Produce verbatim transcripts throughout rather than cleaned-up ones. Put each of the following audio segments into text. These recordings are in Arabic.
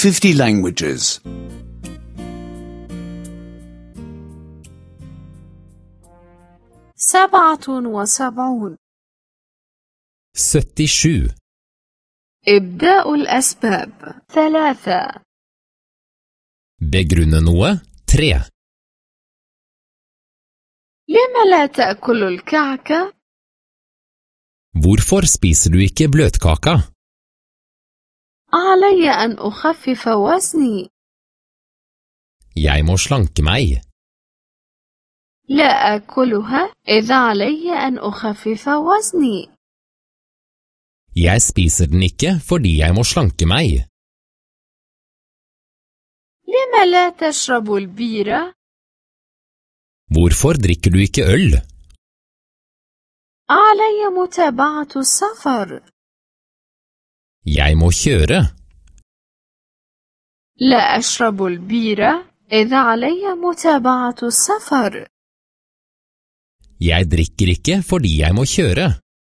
fifty languages. سبعة وسبعون. syttisju. إبداء الأسباب ثلاثة. Begrunne noe tre. لم لا تأكل الكعكة؟ Hvorfor spiser du ikke bløtkaka? علي أن أخفف وزني. Jeg må slanke meg. لا أكلها إذا علي أن أخفف وزني. Jeg spiser den ikke fordi jeg må slanke meg. لم لا تشرب البيرة؟ Hvorfor drikker du ikke øl? علي متابعة السفر. Jeg må kjøre. لا أشرب البيرة إذا علي متابعة السفر. Jeg drikker ikke fordi jeg må kjøre.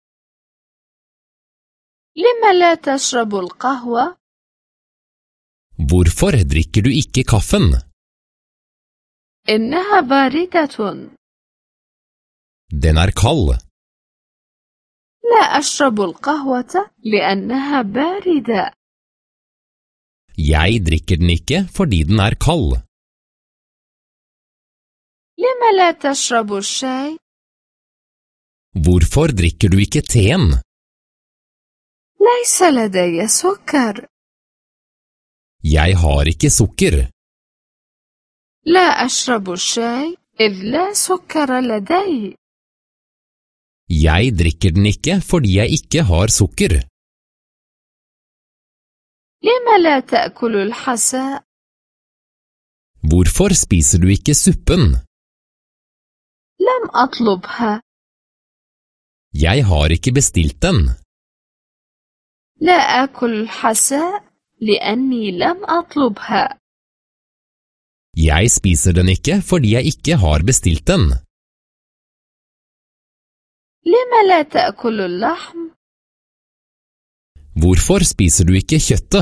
لم لا تشرب القهوة؟ Hvorfor drikker du ikke kaffen? إنها باردة. Den er kald. لا أشرب القهوة لأنها باردة. Jeg drikker den ikke fordi den er kald. لم لا تشرب الشاي؟ Hvorfor drikker du ikke teen? ليس لدي سكر. Jeg har ikke sukker. لا أشرب الشاي إذ لا سكر لدي. Jeg drikker den ikke fordi jeg ikke har sukker. لم لا تأكل الحساء؟ Hvorfor spiser du ikke suppen? لم أطلبها. Jeg har ikke bestilt den. لا أكل الحساء لأني لم أطلبها. Jeg spiser den ikke fordi jeg ikke har bestilt den. لم لا تأكل اللحم؟ Hvorfor spiser du ikke kjøttet?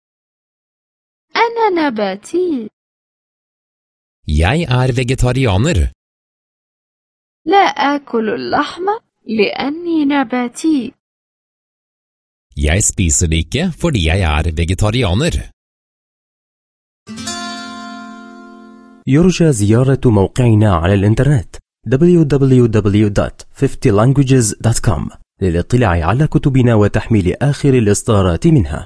أنا نباتي. Jeg er vegetarianer. لا آكل اللحم لأني نباتي. Jeg spiser det ikke fordi jeg er vegetarianer. يرجى زيارة موقعنا على الإنترنت دبليو دبليو دبليو دوت fifty languages دوت كوم للاطلاع على كتبنا وتحميل آخر الإصدارات منها.